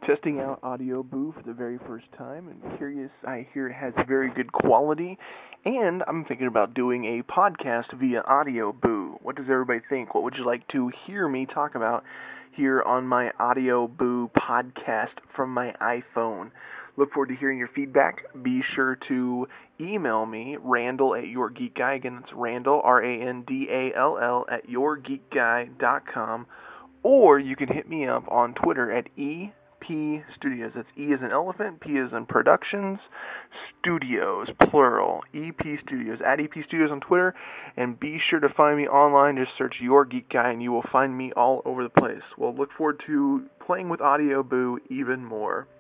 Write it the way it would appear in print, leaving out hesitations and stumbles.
Testing out Audio Boo for the very first time and curious. I hear it has very good quality, and I'm thinking about doing a podcast via Audio Boo. What does everybody think? What would you like to hear me talk about here on my Audio Boo podcast from my iPhone? Look forward to hearing your feedback. Be sure to email me, Randall at YourGeekGuy. Again, it's Randall, Randall, at YourGeekGuy.com. Or you can hit me up on Twitter at EP Studios. That's E as in elephant, P as in productions, studios, plural. EP Studios. At EP Studios on Twitter. And be sure to find me online. Just search Your Geek Guy and you will find me all over the place. Well, look forward to playing with Audio Boo even more.